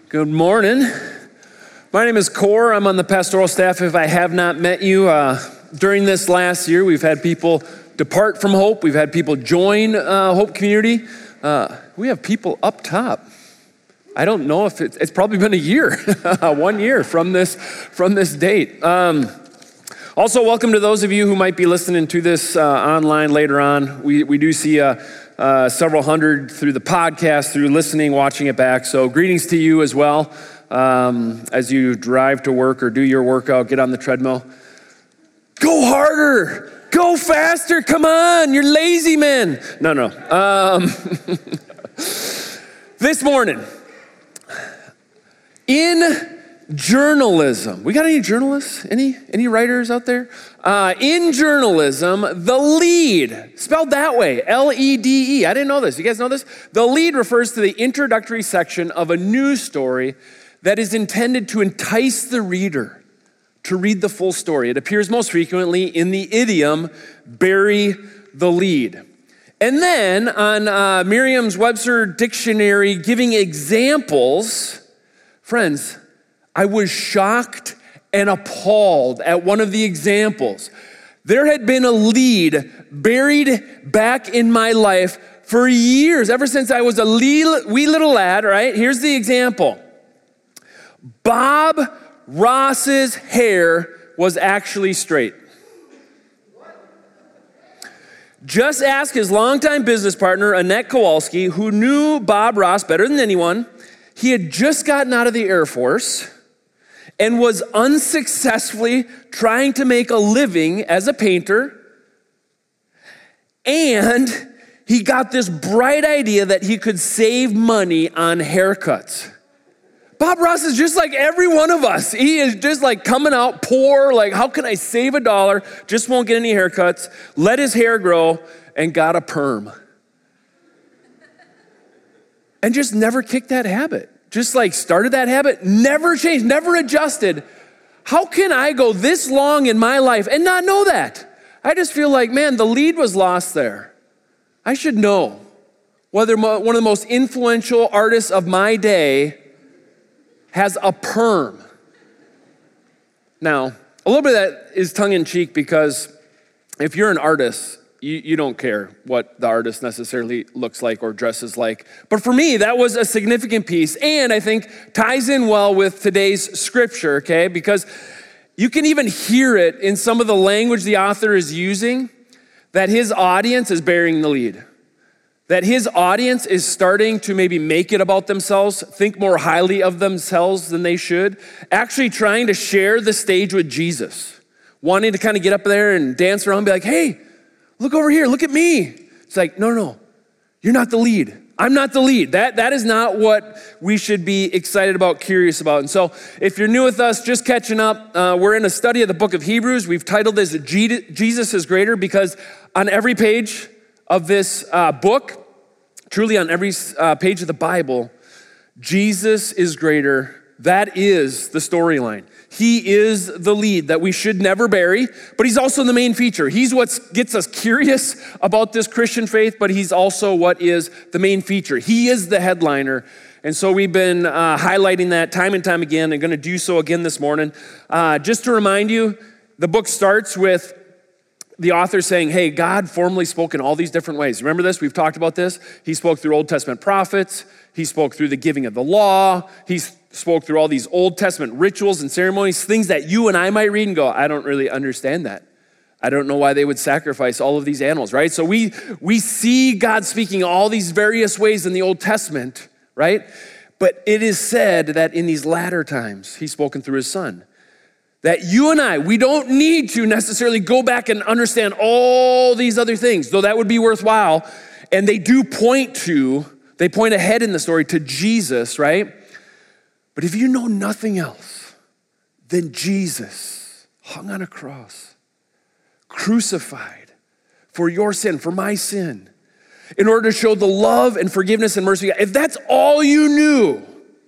Good morning. My name is Core. I'm on the pastoral staff. If I have not met you, during this last year, we've had people depart from Hope. We've had people join Hope Community. We have people up top. I don't know if it's probably been a year, 1 year from this date. Also, welcome to those of you who might be listening to this online later on. We do see several hundred through the podcast, through listening, watching it back. So greetings to you as well as you drive to work or do your workout, get on the treadmill. Go harder, go faster, come on, you're lazy men. No. This morning, in journalism, we got any journalists? Any writers out there? In journalism, the lead, spelled that way, L-E-D-E. I didn't know this. You guys know this? The lead refers to the introductory section of a news story that is intended to entice the reader to read the full story. It appears most frequently in the idiom, bury the lead. And then on Merriam-Webster Dictionary giving examples, friends, I was shocked and appalled at one of the examples. There had been a lead buried back in my life for years, ever since I was a wee little lad, right? Here's the example. Bob Ross's hair was actually straight. Just ask his longtime business partner, Annette Kowalski, who knew Bob Ross better than anyone. He had just gotten out of the Air Force and was unsuccessfully trying to make a living as a painter. And he got this bright idea that he could save money on haircuts. Bob Ross is just like every one of us. He is just like coming out poor, like how can I save $1? Just won't get any haircuts, let his hair grow, and got a perm. And just never kicked that habit. Just like started that habit, never changed, never adjusted. How can I go this long in my life and not know that? I just feel like, man, the lead was lost there. I should know whether one of the most influential artists of my day has a perm. Now, a little bit of that is tongue-in-cheek because if you're an artist, you don't care what the artist necessarily looks like or dresses like. But for me, that was a significant piece, and I think ties in well with today's scripture, okay? Because you can even hear it in some of the language the author is using, that his audience is bearing the lead. That his audience is starting to maybe make it about themselves, think more highly of themselves than they should, actually trying to share the stage with Jesus, wanting to kind of get up there and dance around and be like, hey, look over here, look at me. It's like, no, you're not the lead. I'm not the lead. That is not what we should be excited about, curious about. And so if you're new with us, just catching up, we're in a study of the book of Hebrews. We've titled this Jesus is Greater because on every page of this book, truly on every page of the Bible, Jesus is greater. That is the storyline. He is the lead that we should never bury, but he's also the main feature. He's what gets us curious about this Christian faith, but he's also what is the main feature. He is the headliner. And so we've been highlighting that time and time again and going to do so again this morning. Just to remind you, the book starts with the author saying, hey, God formerly spoke in all these different ways. Remember this? We've talked about this. He spoke through Old Testament prophets. He spoke through the giving of the law. He spoke through all these Old Testament rituals and ceremonies, things that you and I might read and go, I don't really understand that. I don't know why they would sacrifice all of these animals, right? So we see God speaking all these various ways in the Old Testament, right? But it is said that in these latter times, he's spoken through his son. That you and I, we don't need to necessarily go back and understand all these other things, though that would be worthwhile. And they do point ahead in the story to Jesus, right? But if you know nothing else than Jesus hung on a cross, crucified for your sin, for my sin, in order to show the love and forgiveness and mercy, if that's all you knew,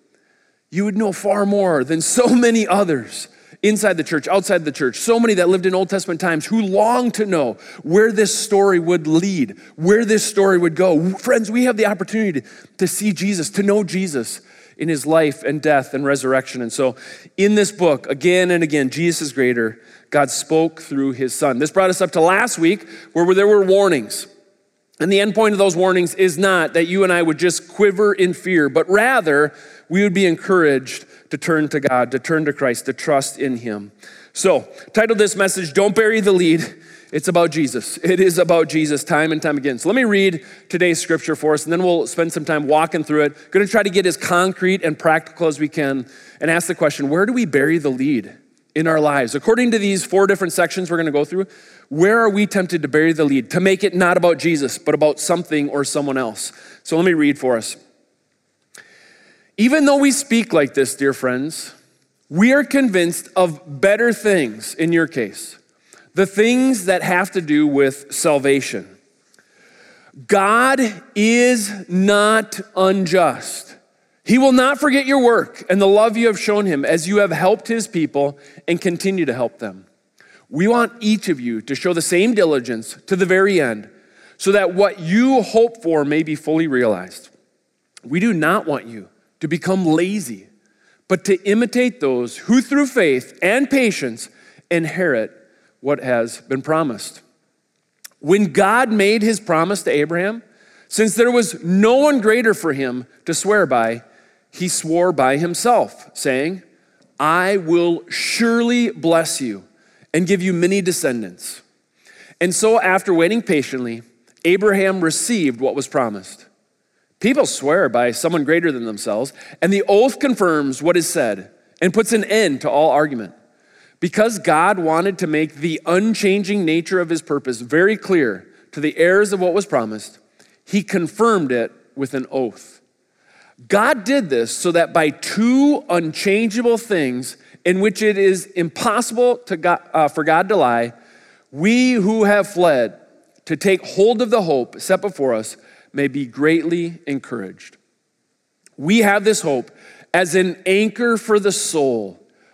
you would know far more than so many others inside the church, outside the church, so many that lived in Old Testament times who longed to know where this story would lead, where this story would go. Friends, we have the opportunity to see Jesus, to know Jesus in his life and death and resurrection. And so in this book, again and again, Jesus is greater. God spoke through his son. This brought us up to last week where there were warnings. And the end point of those warnings is not that you and I would just quiver in fear, but rather we would be encouraged to turn to God, to turn to Christ, to trust in him. So, titled this message, Don't Bury the Lead. It's about Jesus. It is about Jesus time and time again. So let me read today's scripture for us, and then we'll spend some time walking through it. Going to try to get as concrete and practical as we can and ask the question, where do we bury the lead in our lives? According to these 4 different sections we're going to go through, where are we tempted to bury the lead, to make it not about Jesus, but about something or someone else? So let me read for us. Even though we speak like this, dear friends, we are convinced of better things in your case. The things that have to do with salvation. God is not unjust. He will not forget your work and the love you have shown him as you have helped his people and continue to help them. We want each of you to show the same diligence to the very end so that what you hope for may be fully realized. We do not want you to become lazy, but to imitate those who through faith and patience inherit what has been promised. When God made his promise to Abraham, since there was no one greater for him to swear by, he swore by himself, saying, I will surely bless you and give you many descendants. And so after waiting patiently, Abraham received what was promised. People swear by someone greater than themselves, and the oath confirms what is said and puts an end to all argument. Because God wanted to make the unchanging nature of his purpose very clear to the heirs of what was promised, he confirmed it with an oath. God did this so that by 2 unchangeable things in which it is impossible for God to lie, we who have fled to take hold of the hope set before us may be greatly encouraged. We have this hope as an anchor for the soul,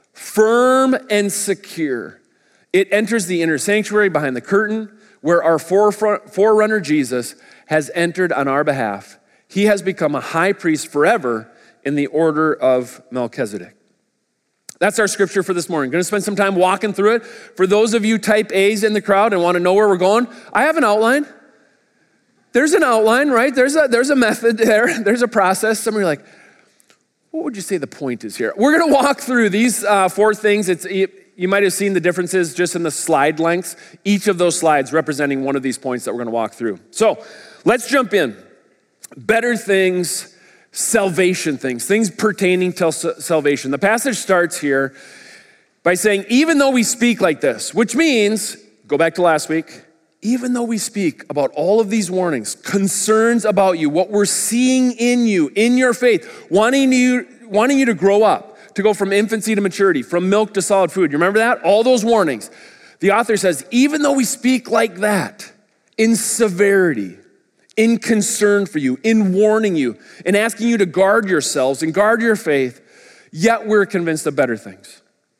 firm and secure. It enters the inner sanctuary behind the curtain where our forerunner Jesus has entered on our behalf. He has become a high priest forever in the order of Melchizedek. That's our scripture for this morning. Going to spend some time walking through it. For those of you type A's in the crowd and want to know where we're going, I have an outline. There's an outline, right? There's a method there. There's a process. Some of you are like, what would you say the point is here? We're going to walk through these 4 things. You might have seen the differences just in the slide lengths. Each of those slides representing one of these points that we're going to walk through. So let's jump in. Better things, salvation things pertaining to salvation. The passage starts here by saying, even though we speak like this, which means, go back to last week, even though we speak about all of these warnings, concerns about you, what we're seeing in you, in your faith, wanting you to grow up, to go from infancy to maturity, from milk to solid food. You remember that? All those warnings. The author says, even though we speak like that, in severity, in concern for you, in warning you, in asking you to guard yourselves and guard your faith, yet we're convinced of better things.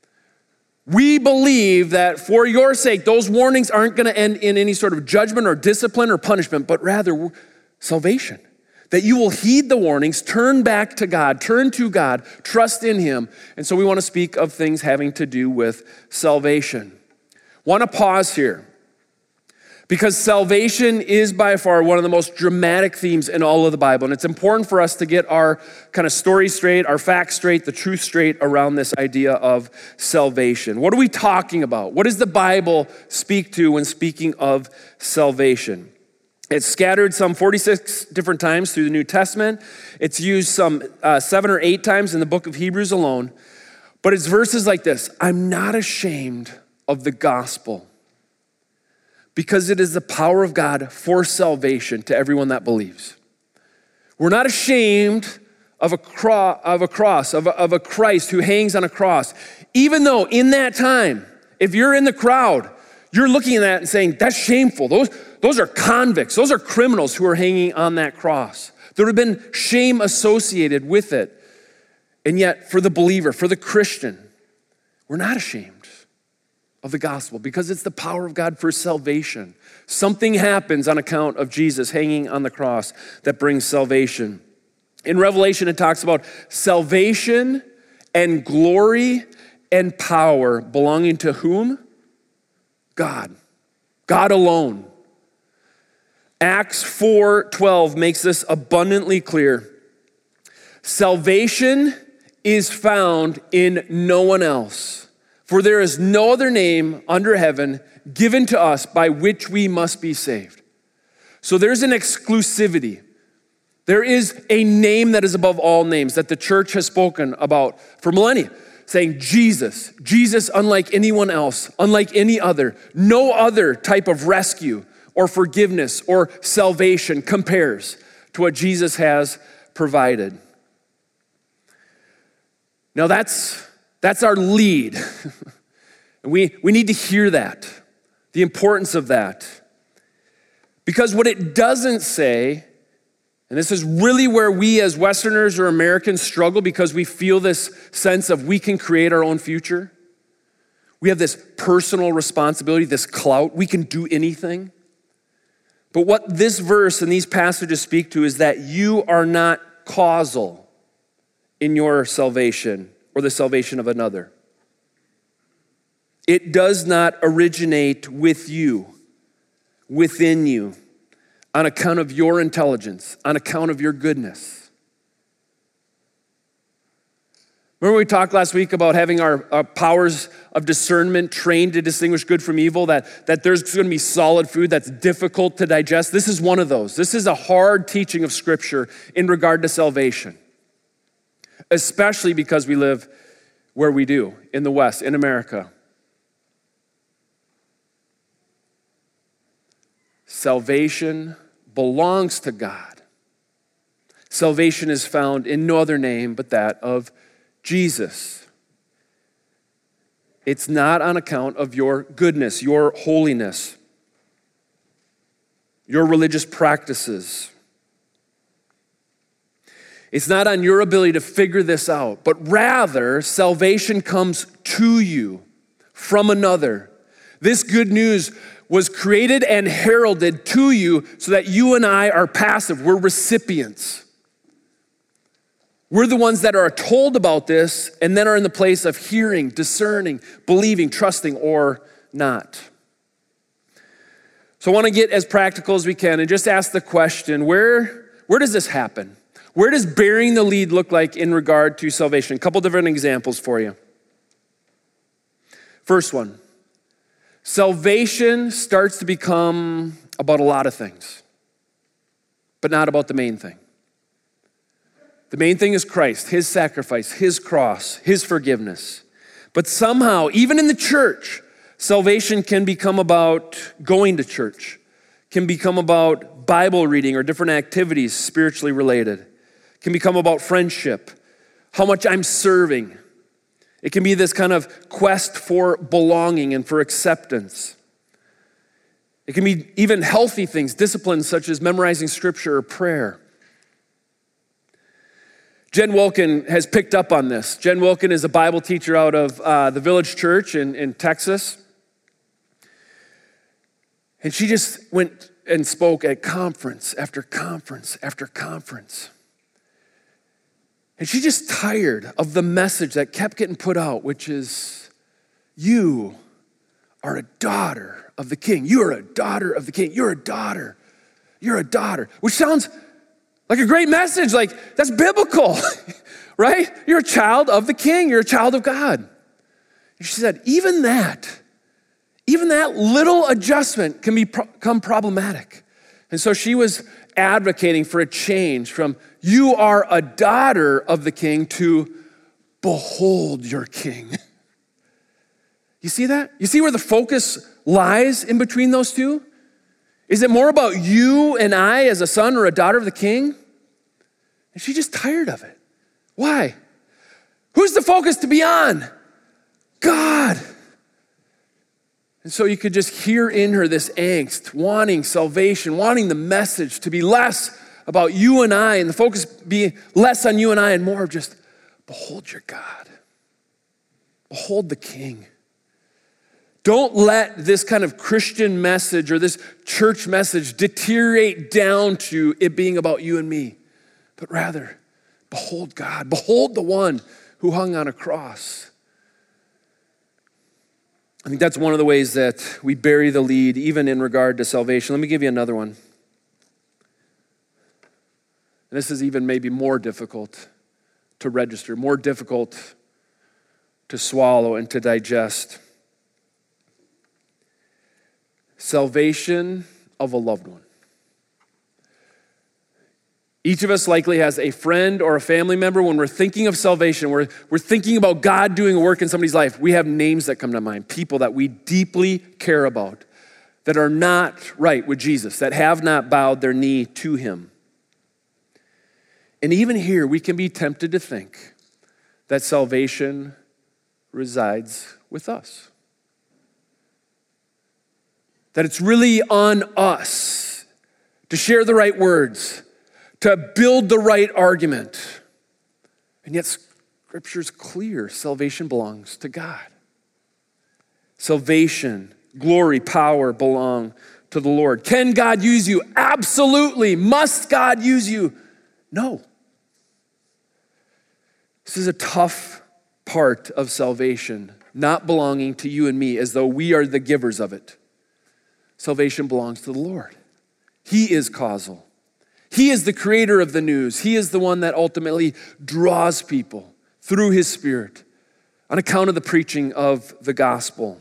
We believe that for your sake, those warnings aren't going to end in any sort of judgment or discipline or punishment, but rather salvation. That you will heed the warnings, turn back to God, turn to God, trust in him. And so we want to speak of things having to do with salvation. Want to pause here because salvation is by far one of the most dramatic themes in all of the Bible. And it's important for us to get our kind of story straight, our facts straight, the truth straight around this idea of salvation. What are we talking about? What does the Bible speak to when speaking of salvation? It's scattered some 46 different times through the New Testament. It's used some 7 or 8 times in the book of Hebrews alone. But it's verses like this: I'm not ashamed of the gospel, because it is the power of God for salvation to everyone that believes. We're not ashamed of a cross, of a Christ who hangs on a cross. Even though in that time, if you're in the crowd, you're looking at that and saying, that's shameful. Those are convicts. Those are criminals who are hanging on that cross. There would have been shame associated with it. And yet, for the believer, for the Christian, we're not ashamed of the gospel because it's the power of God for salvation. Something happens on account of Jesus hanging on the cross that brings salvation. In Revelation, it talks about salvation and glory and power belonging to whom? God. God alone. Acts 4:12 makes this abundantly clear. Salvation is found in no one else, for there is no other name under heaven given to us by which we must be saved. So there's an exclusivity. There is a name that is above all names that the church has spoken about for millennia, saying Jesus, Jesus unlike anyone else, unlike any other. No other type of rescue or forgiveness or salvation compares to what Jesus has provided. Now that's our lead. And we need to hear that, the importance of that. Because what it doesn't say, and this is really where we as Westerners or Americans struggle because we feel this sense of we can create our own future. We have this personal responsibility, this clout. We can do anything. But what this verse and these passages speak to is that you are not causal in your salvation or the salvation of another. It does not originate with you, within you, on account of your intelligence, on account of your goodness. Remember we talked last week about having our powers of discernment trained to distinguish good from evil, that there's going to be solid food that's difficult to digest? This is one of those. This is a hard teaching of Scripture in regard to salvation, especially because we live where we do, in the West, in America. Salvation belongs to God. Salvation is found in no other name but that of Jesus. It's not on account of your goodness, your holiness, your religious practices. It's not on your ability to figure this out, but rather salvation comes to you from another. This good news was created and heralded to you so that you and I are passive. We're recipients. We're the ones that are told about this and then are in the place of hearing, discerning, believing, trusting, or not. So I want to get as practical as we can and just ask the question, where does this happen? Where does bearing the lead look like in regard to salvation? A couple different examples for you. First one, salvation starts to become about a lot of things, but not about the main thing. The main thing is Christ, his sacrifice, his cross, his forgiveness. But somehow, even in the church, salvation can become about going to church, can become about Bible reading or different activities spiritually related. Can become about friendship, how much I'm serving. It can be this kind of quest for belonging and for acceptance. It can be even healthy things, disciplines such as memorizing scripture or prayer. Jen Wilkin has picked up on this. Jen Wilkin is a Bible teacher out of the Village Church in Texas. And she just went and spoke at conference after conference after conference. And she's just tired of the message that kept getting put out, which is, you are a daughter of the King. You are a daughter of the King. You're a daughter. You're a daughter. Which sounds like a great message. Like, that's biblical, right? You're a child of the King. You're a child of God. And she said, even that little adjustment can become problematic. And so she was advocating for a change from you are a daughter of the King to behold your King. You see that? You see where the focus lies in between those two? Is it more about you and I as a son or a daughter of the King? And she's just tired of it. Why? Who's the focus to be on? God. And so you could just hear in her this angst, wanting salvation, wanting the message to be less about you and I, and the focus be less on you and I and more of just, behold your God. Behold the King. Don't let this kind of Christian message or this church message deteriorate down to it being about you and me, but rather Behold God, behold the one who hung on a cross. I think that's one of the ways that we bury the lead, even in regard to salvation. Let me give you another one. And this is even maybe more difficult to register, more difficult to swallow and to digest. Salvation of a loved one. Each of us likely has a friend or a family member. When we're thinking of salvation, we're thinking about God doing a work in somebody's life. We have names that come to mind, people that we deeply care about, that are not right with Jesus, that have not bowed their knee to him. And even here, we can be tempted to think that salvation resides with us. That it's really on us to share the right words, to build the right argument. And yet Scripture's clear. Salvation belongs to God. Salvation, glory, power belong to the Lord. Can God use you? Absolutely. Must God use you? No. This is a tough part of salvation, not belonging to you and me as though we are the givers of it. Salvation belongs to the Lord. He is causal. He is the creator of the news. He is the one that ultimately draws people through his Spirit on account of the preaching of the gospel.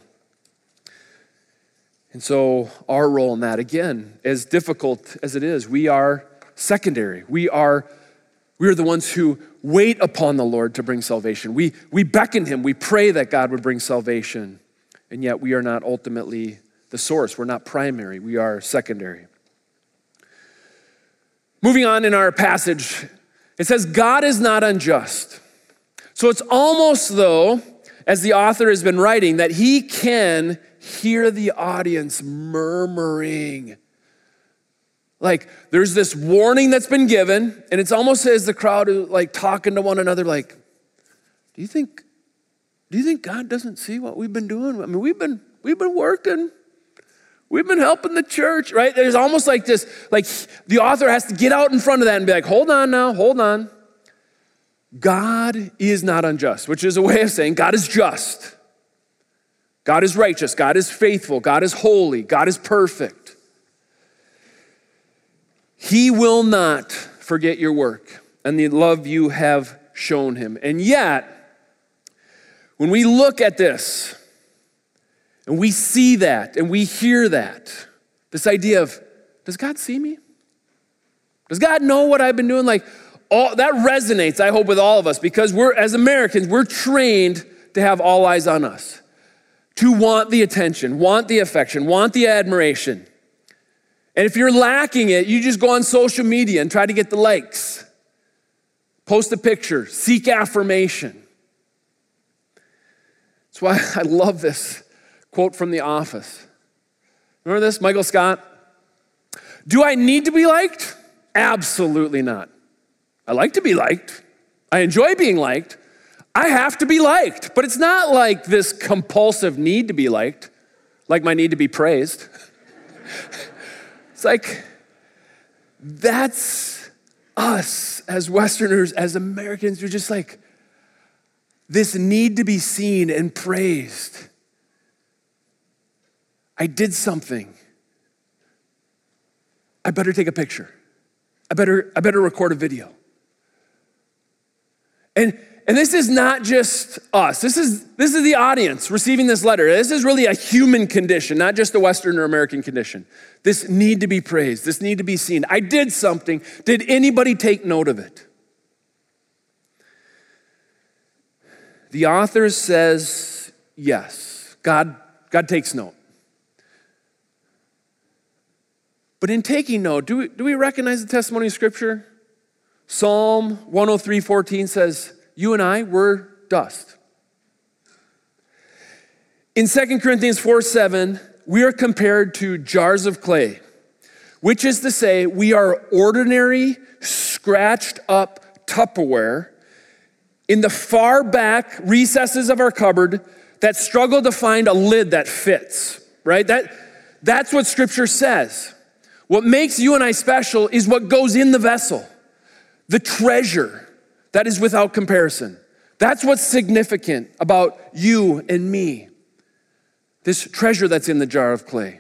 And so our role in that, again, as difficult as it is, we are secondary. We are the ones who wait upon the Lord to bring salvation. We beckon him. We pray that God would bring salvation. And yet we are not ultimately the source. We're not primary. We are secondary. Moving on in our passage, it says, God is not unjust. So it's almost though, as the author has been writing, that he can hear the audience murmuring. Like there's this warning that's been given, and it's almost as the crowd is like talking to one another, like, do you think God doesn't see what we've been doing? I mean, we've been working. We've been helping the church, right? There's almost like this, like the author has to get out in front of that and be like, hold on now, hold on. God is not unjust, which is a way of saying God is just. God is righteous. God is faithful. God is holy. God is perfect. He will not forget your work and the love you have shown him. And yet, when we look at this, and we see that, and we hear that, this idea of, does God see me? Does God know what I've been doing? Like, all that resonates, I hope, with all of us, because as Americans, we're trained to have all eyes on us, to want the attention, want the affection, want the admiration. And if you're lacking it, you just go on social media and try to get the likes, post a picture, seek affirmation. That's why I love this quote from The Office. Remember this? Michael Scott. Do I need to be liked? Absolutely not. I like to be liked. I enjoy being liked. I have to be liked. But it's not like this compulsive need to be liked, like my need to be praised. It's like, that's us as Westerners, as Americans. We're just like, this need to be seen and praised. I did something. I better take a picture. I better record a video. And this is not just us. This is the audience receiving this letter. This is really a human condition, not just a Western or American condition. This need to be praised. This need to be seen. I did something. Did anybody take note of it? The author says yes. God takes note. But in taking note, do we recognize the testimony of Scripture? Psalm 103:14 says, you and I, we're dust. In 2 Corinthians 4:7, we are compared to jars of clay, which is to say, we are ordinary, scratched up Tupperware in the far back recesses of our cupboard that struggle to find a lid that fits, right? That's what Scripture says. What makes you and I special is what goes in the vessel, the treasure that is without comparison. That's what's significant about you and me. This treasure that's in the jar of clay.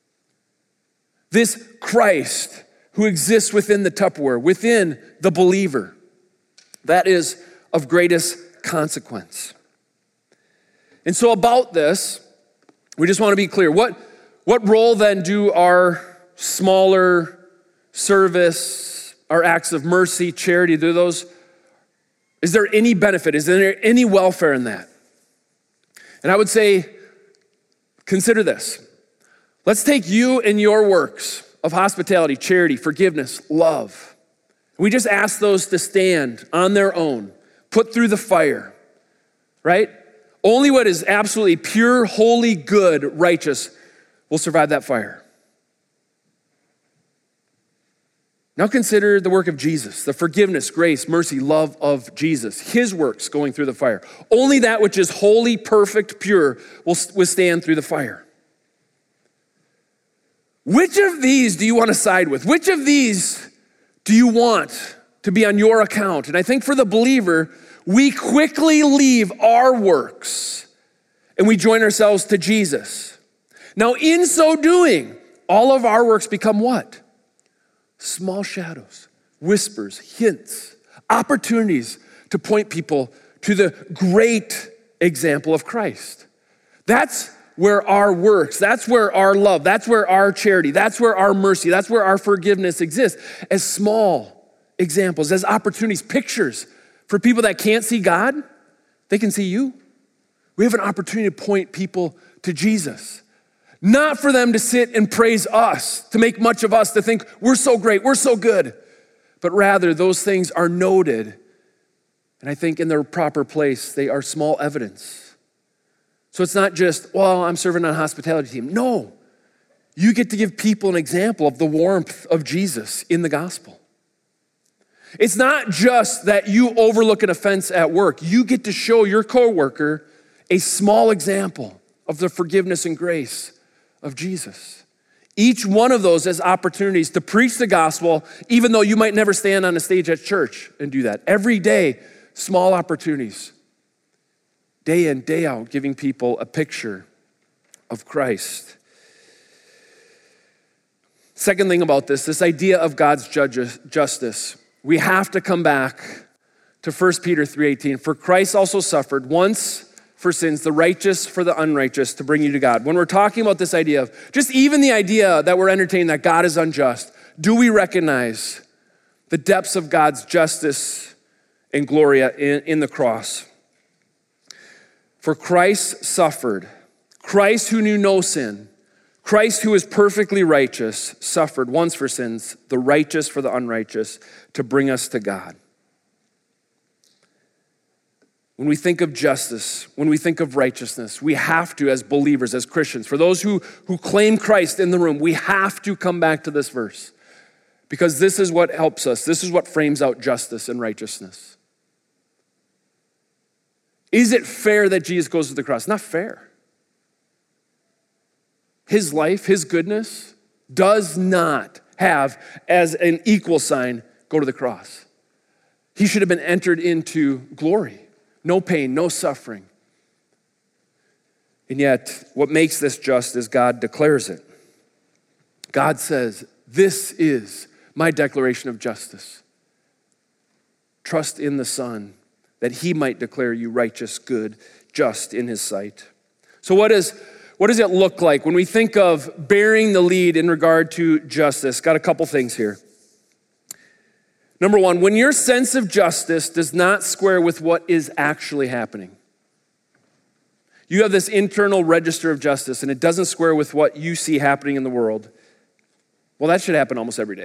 This Christ who exists within the Tupperware, within the believer. That is of greatest consequence. And so about this, we just want to be clear. What role then do our smaller service, our acts of mercy, charity, is there any benefit? Is there any welfare in that? And I would say, consider this. Let's take you and your works of hospitality, charity, forgiveness, love. We just ask those to stand on their own, put through the fire, right? Only what is absolutely pure, holy, good, righteous will survive that fire. Now consider the work of Jesus, the forgiveness, grace, mercy, love of Jesus, his works going through the fire. Only that which is holy, perfect, pure will withstand through the fire. Which of these do you want to side with? Which of these do you want to be on your account? And I think for the believer, we quickly leave our works and we join ourselves to Jesus. Now, in so doing, all of our works become what? Small shadows, whispers, hints, opportunities to point people to the great example of Christ. That's where our works, that's where our love, that's where our charity, that's where our mercy, that's where our forgiveness exists, as small examples, as opportunities, pictures for people that can't see God, they can see you. We have an opportunity to point people to Jesus. Not for them to sit and praise us, to make much of us, to think we're so great, we're so good, but rather those things are noted, and I think in their proper place, they are small evidence. So it's not just, well, I'm serving on a hospitality team. No, you get to give people an example of the warmth of Jesus in the gospel. It's not just that you overlook an offense at work. You get to show your coworker a small example of the forgiveness and grace of Jesus. Each one of those has opportunities to preach the gospel, even though you might never stand on a stage at church and do that. Every day, small opportunities. Day in, day out, giving people a picture of Christ. Second thing about this idea of God's justice. We have to come back to 1 Peter 3:18. For Christ also suffered once for sins, the righteous for the unrighteous, to bring you to God. When we're talking about this idea of, just even the idea that we're entertaining that God is unjust, do we recognize the depths of God's justice and glory in the cross? For Christ suffered. Christ who knew no sin, Christ who is perfectly righteous, suffered once for sins, the righteous for the unrighteous, to bring us to God. When we think of justice, when we think of righteousness, we have to, as believers, as Christians, for those who claim Christ in the room, we have to come back to this verse because this is what helps us. This is what frames out justice and righteousness. Is it fair that Jesus goes to the cross? Not fair. His life, his goodness does not have as an equal sign go to the cross. He should have been entered into glory. No pain, no suffering. And yet, what makes this just is God declares it. God says, this is my declaration of justice. Trust in the Son, that he might declare you righteous, good, just in his sight. So what does it look like when we think of bearing the lead in regard to justice? Got a couple things here. Number one, when your sense of justice does not square with what is actually happening. You have this internal register of justice and it doesn't square with what you see happening in the world. Well, that should happen almost every day.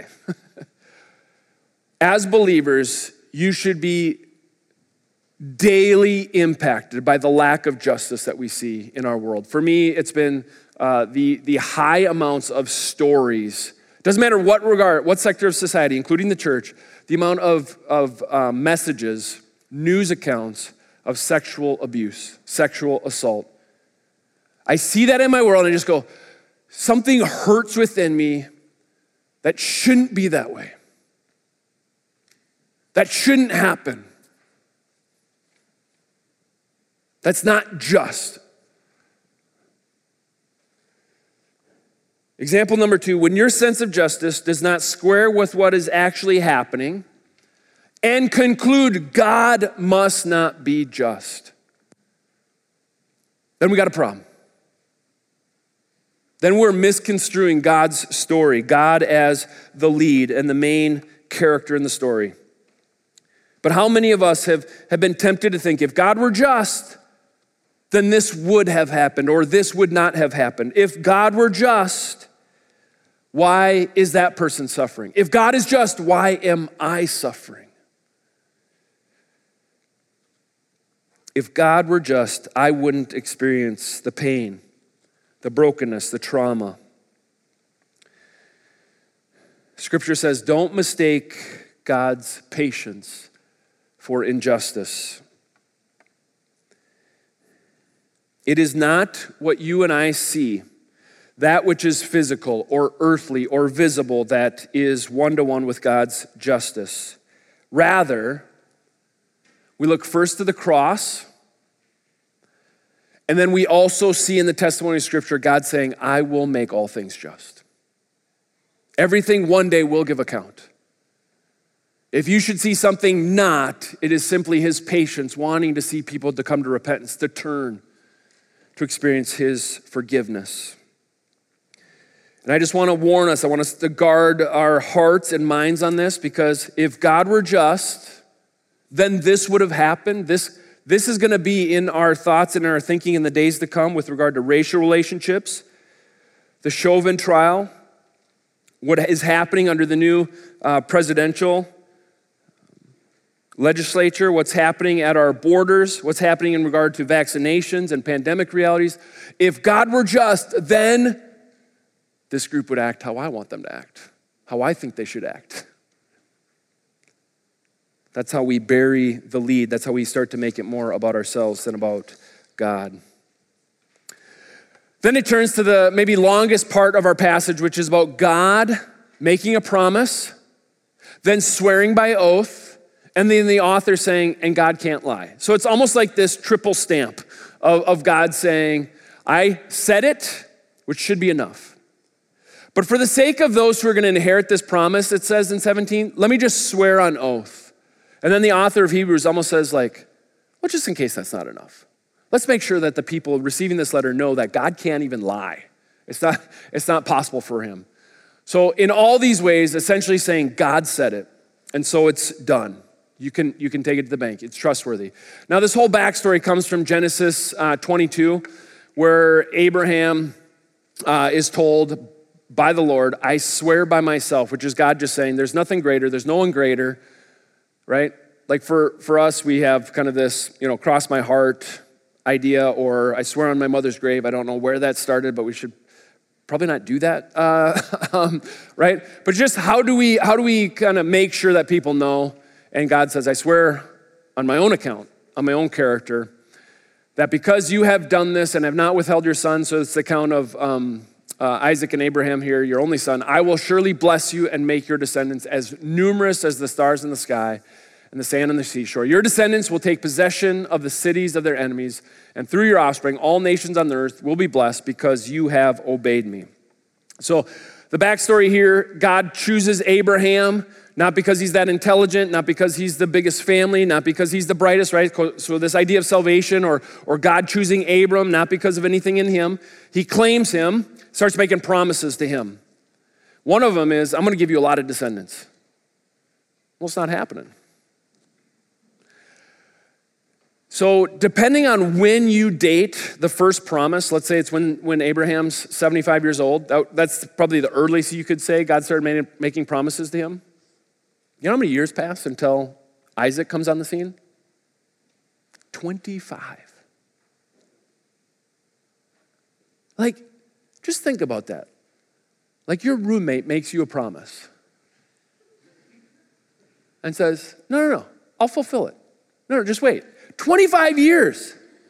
As believers, you should be daily impacted by the lack of justice that we see in our world. For me, it's been the high amounts of stories. Doesn't matter what sector of society, including the church, the amount of messages, news accounts of sexual abuse, sexual assault. I see that in my world and I just go, something hurts within me that shouldn't be that way. That shouldn't happen. That's not just. Example number 2, when your sense of justice does not square with what is actually happening and conclude God must not be just, then we got a problem. Then we're misconstruing God's story, God as the lead and the main character in the story. But how many of us have been tempted to think, if God were just, then this would have happened, or this would not have happened. If God were just, why is that person suffering? If God is just, why am I suffering? If God were just, I wouldn't experience the pain, the brokenness, the trauma. Scripture says, don't mistake God's patience for injustice. It is not what you and I see, that which is physical or earthly or visible, that is one-to-one with God's justice. Rather, we look first to the cross, and then we also see in the testimony of Scripture God saying, I will make all things just. Everything one day will give account. If you should see something not, it is simply his patience, wanting to see people to come to repentance, to turn, to experience his forgiveness. And I just want to warn us, I want us to guard our hearts and minds on this, because if God were just, then this would have happened. This is going to be in our thoughts and our thinking in the days to come with regard to racial relationships, the Chauvin trial, what is happening under the new presidential legislature, what's happening at our borders, what's happening in regard to vaccinations and pandemic realities. If God were just, then this group would act how I want them to act, how I think they should act. That's how we bury the lead. That's how we start to make it more about ourselves than about God. Then it turns to the maybe longest part of our passage, which is about God making a promise, then swearing by oath, and then the author saying, and God can't lie. So it's almost like this triple stamp of God saying, I said it, which should be enough. But for the sake of those who are going to inherit this promise, it says in 17, let me just swear on oath. And then the author of Hebrews almost says like, well, just in case that's not enough. Let's make sure that the people receiving this letter know that God can't even lie. It's not possible for him. So in all these ways, essentially saying God said it, and so it's done. You can take it to the bank. It's trustworthy. Now, this whole backstory comes from Genesis 22, where Abraham is told by the Lord, I swear by myself, which is God just saying, there's nothing greater, there's no one greater, right? Like for us, we have kind of this, cross my heart idea, or I swear on my mother's grave. I don't know where that started, but we should probably not do that, right? But just how do we kind of make sure that people know? And God says, I swear on my own account, on my own character, that because you have done this and have not withheld your son, so it's the account of Isaac and Abraham here, your only son, I will surely bless you and make your descendants as numerous as the stars in the sky and the sand on the seashore. Your descendants will take possession of the cities of their enemies, and through your offspring, all nations on the earth will be blessed because you have obeyed me. So the backstory here, God chooses Abraham, not because he's that intelligent, not because he's the biggest family, not because he's the brightest, right? So this idea of salvation or God choosing Abram, not because of anything in him. He claims him, starts making promises to him. One of them is, I'm going to give you a lot of descendants. Well, it's not happening. So depending on when you date the first promise, let's say it's when Abraham's 75 years old, that's probably the earliest you could say God started making promises to him. You know how many years pass until Isaac comes on the scene? 25. Like, just think about that. Like your roommate makes you a promise and says, no, I'll fulfill it. No, just wait. 25 years.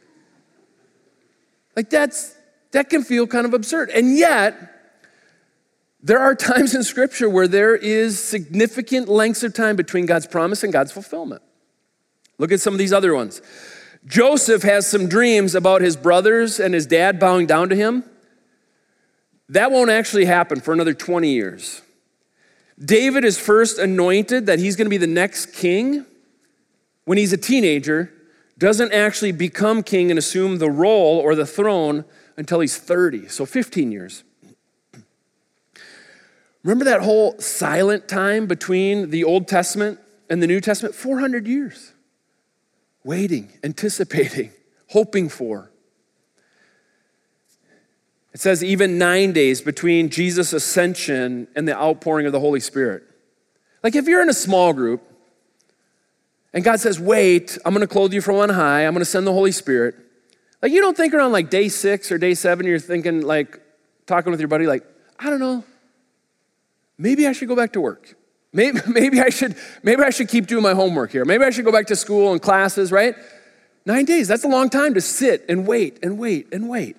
Like that can feel kind of absurd. And yet, there are times in Scripture where there is significant lengths of time between God's promise and God's fulfillment. Look at some of these other ones. Joseph has some dreams about his brothers and his dad bowing down to him. That won't actually happen for another 20 years. David is first anointed that he's going to be the next king when he's a teenager, doesn't actually become king and assume the role or the throne until he's 30, so 15 years. Remember that whole silent time between the Old Testament and the New Testament? 400 years. Waiting, anticipating, hoping for. It says even 9 days between Jesus' ascension and the outpouring of the Holy Spirit. Like if you're in a small group and God says, wait, I'm going to clothe you from on high, I'm going to send the Holy Spirit. Like you don't think around like day 6 or day 7, you're thinking like, talking with your buddy like, I don't know, maybe I should go back to work. Maybe I should keep doing my homework here. Maybe I should go back to school and classes, right? 9 days, that's a long time to sit and wait and wait and wait.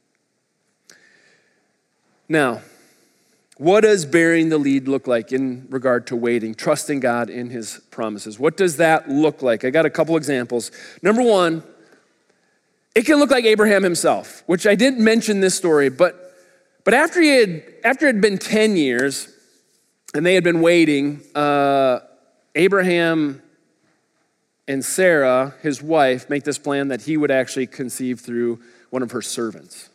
Now, what does bearing the lead look like in regard to waiting, trusting God in his promises? What does that look like? I got a couple examples. Number one, it can look like Abraham himself, which I didn't mention this story, but after it had been 10 years and they had been waiting, Abraham and Sarah, his wife, make this plan that he would actually conceive through one of her servants.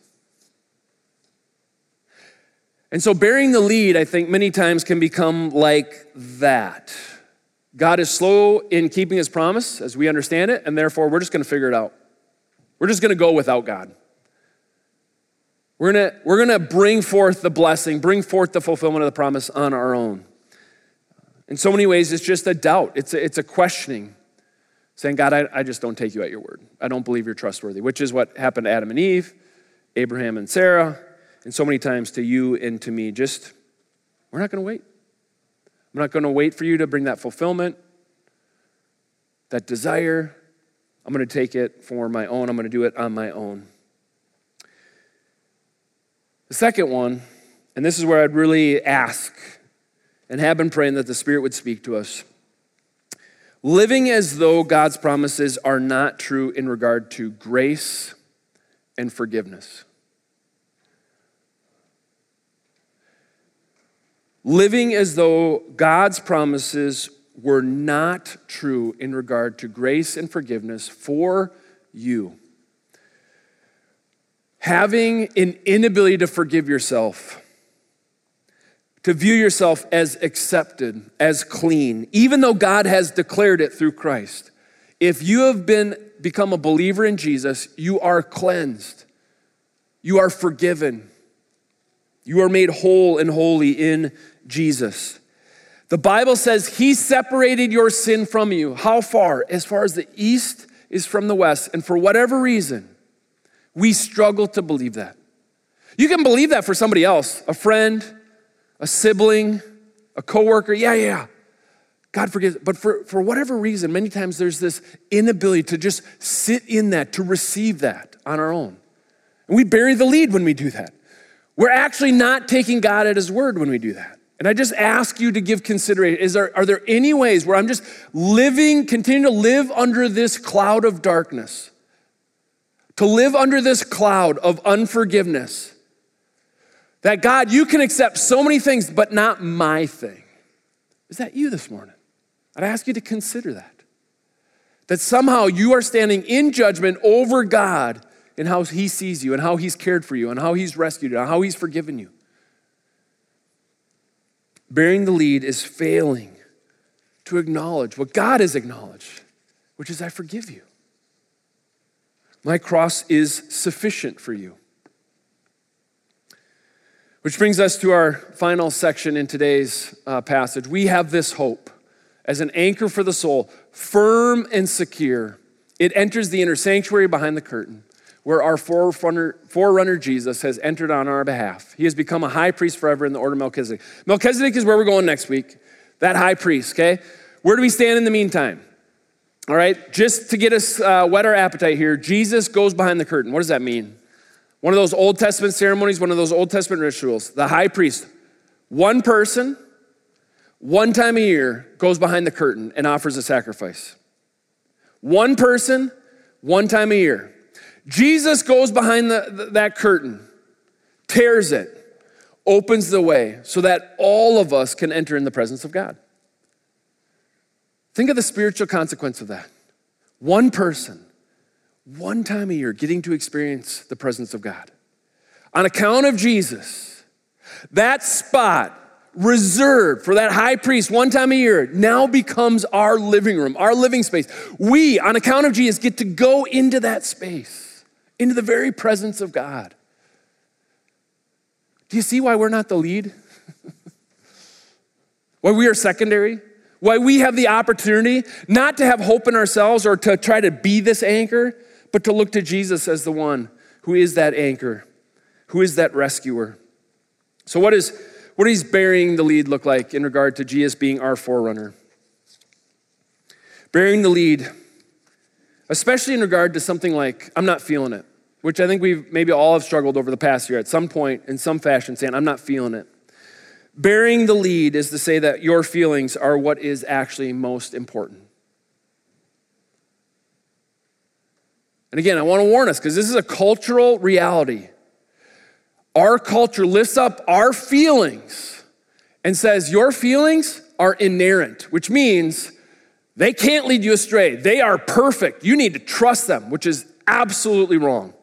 And so bearing the lead, I think, many times can become like that. God is slow in keeping his promise as we understand it, and therefore we're just going to figure it out. We're just going to go without God. We're going to bring forth the blessing, bring forth the fulfillment of the promise on our own. In so many ways, it's just a doubt. It's a questioning, saying, God, I just don't take you at your word. I don't believe you're trustworthy, which is what happened to Adam and Eve, Abraham and Sarah, and so many times to you and to me. Just, we're not going to wait. I'm not going to wait for you to bring that fulfillment, that desire. I'm going to take it for my own. I'm going to do it on my own. The second one, and this is where I'd really ask and have been praying that the Spirit would speak to us. Living as though God's promises are not true in regard to grace and forgiveness. Living as though God's promises were not true in regard to grace and forgiveness for you. Having an inability to forgive yourself, to view yourself as accepted, as clean, even though God has declared it through Christ. If you have become a believer in Jesus, you are cleansed. You are forgiven. You are made whole and holy in Jesus. The Bible says he separated your sin from you. How far? As far as the east is from the west. And for whatever reason, we struggle to believe that. You can believe that for somebody else, a friend, a sibling, a coworker. Yeah. God forgives. But for whatever reason, many times there's this inability to just sit in that, to receive that on our own. And we bury the lead when we do that. We're actually not taking God at his word when we do that. And I just ask you to give consideration. Are there any ways where I'm just continue to live under this cloud of darkness? To live under this cloud of unforgiveness? That God, you can accept so many things, but not my thing. Is that you this morning? I'd ask you to consider that. That somehow you are standing in judgment over God in how he sees you and how he's cared for you and how he's rescued you and how he's forgiven you. Bearing the lead is failing to acknowledge what God has acknowledged, which is I forgive you. My cross is sufficient for you. Which brings us to our final section in today's passage. We have this hope as an anchor for the soul, firm and secure. It enters the inner sanctuary behind the curtain, where our forerunner Jesus has entered on our behalf. He has become a high priest forever in the order of Melchizedek. Melchizedek is where we're going next week, that high priest, okay? Where do we stand in the meantime? All right, just to get us whet our appetite here, Jesus goes behind the curtain. What does that mean? One of those Old Testament ceremonies, one of those Old Testament rituals. The high priest, one person, one time a year, goes behind the curtain and offers a sacrifice. One person, one time a year. Jesus goes behind that curtain, tears it, opens the way so that all of us can enter in the presence of God. Think of the spiritual consequence of that. One person, one time a year, getting to experience the presence of God. On account of Jesus, that spot reserved for that high priest one time a year now becomes our living room, our living space. We, on account of Jesus, get to go into that space, into the very presence of God. Do you see why we're not the lead? Why we are secondary? Why we have the opportunity not to have hope in ourselves or to try to be this anchor, but to look to Jesus as the one who is that anchor, who is that rescuer. So what does bearing the lead look like in regard to Jesus being our forerunner? Bearing the lead, especially in regard to something like, I'm not feeling it, which I think we've maybe all have struggled over the past year at some point in some fashion saying, I'm not feeling it. Bearing the lead is to say that your feelings are what is actually most important. And again, I want to warn us because this is a cultural reality. Our culture lifts up our feelings and says your feelings are inerrant, which means they can't lead you astray. They are perfect. You need to trust them, which is absolutely wrong.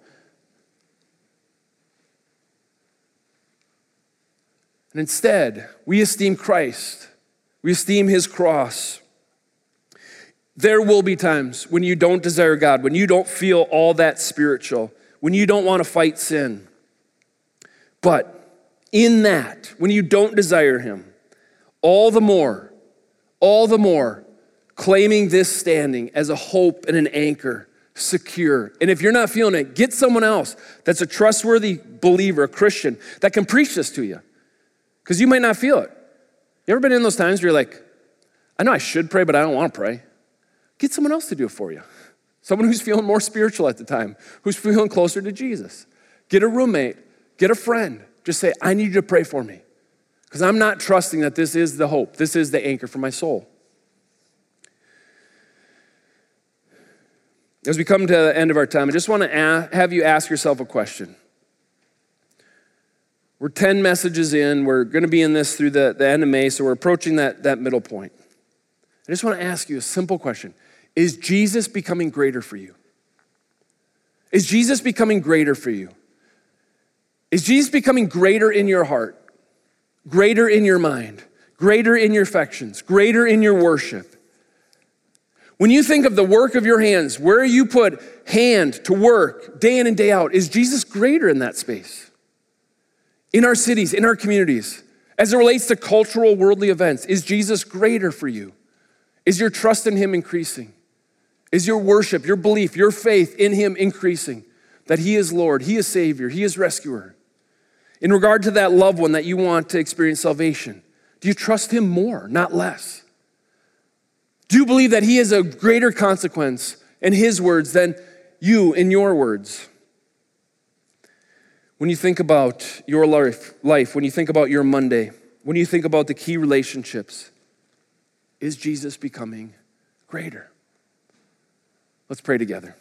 And instead, we esteem Christ. We esteem his cross. There will be times when you don't desire God, when you don't feel all that spiritual, when you don't want to fight sin. But in that, when you don't desire him, all the more, claiming this standing as a hope and an anchor, secure. And if you're not feeling it, get someone else that's a trustworthy believer, a Christian, that can preach this to you. Because you might not feel it. You ever been in those times where you're like, I know I should pray, but I don't want to pray. Get someone else to do it for you. Someone who's feeling more spiritual at the time, who's feeling closer to Jesus. Get a roommate, get a friend. Just say, I need you to pray for me. Because I'm not trusting that this is the hope. This is the anchor for my soul. As we come to the end of our time, I just want to have you ask yourself a question. We're 10 messages in. We're going to be in this through the end of May, so we're approaching that middle point. I just want to ask you a simple question. Is Jesus becoming greater for you? Is Jesus becoming greater for you? Is Jesus becoming greater in your heart, greater in your mind, greater in your affections, greater in your worship? When you think of the work of your hands, where you put hand to work day in and day out, is Jesus greater in that space? In our cities, in our communities, as it relates to cultural, worldly events, is Jesus greater for you? Is your trust in him increasing? Is your worship, your belief, your faith in him increasing? That he is Lord, he is Savior, he is rescuer. In regard to that loved one that you want to experience salvation, do you trust him more, not less? Do you believe that he has a greater consequence in his words than you in your words? When you think about your life, when you think about your Monday, when you think about the key relationships, is Jesus becoming greater? Let's pray together.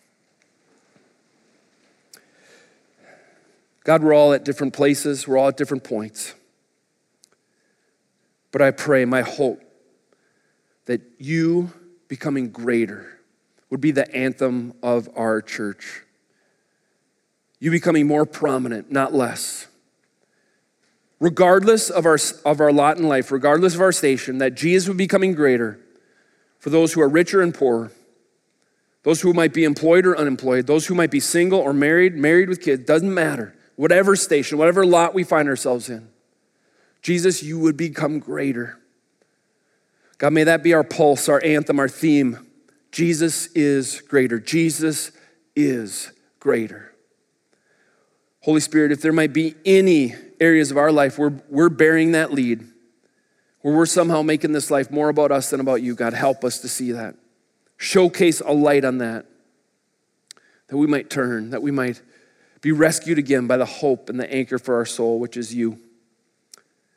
God, we're all at different places. We're all at different points. But I pray, my hope, that you becoming greater would be the anthem of our church. You becoming more prominent, not less. Regardless of our lot in life, regardless of our station, that Jesus would be becoming greater for those who are richer and poorer, those who might be employed or unemployed, those who might be single or married with kids, doesn't matter. Whatever station, whatever lot we find ourselves in, Jesus, you would become greater. God, may that be our pulse, our anthem, our theme. Jesus is greater. Jesus is greater. Holy Spirit, if there might be any areas of our life where we're bearing that lead, where we're somehow making this life more about us than about you, God, help us to see that. Showcase a light on that we might turn, that we might be rescued again by the hope and the anchor for our soul, which is you.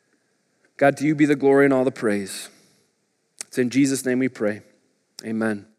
God, to you be the glory and all the praise. It's in Jesus' name we pray. Amen.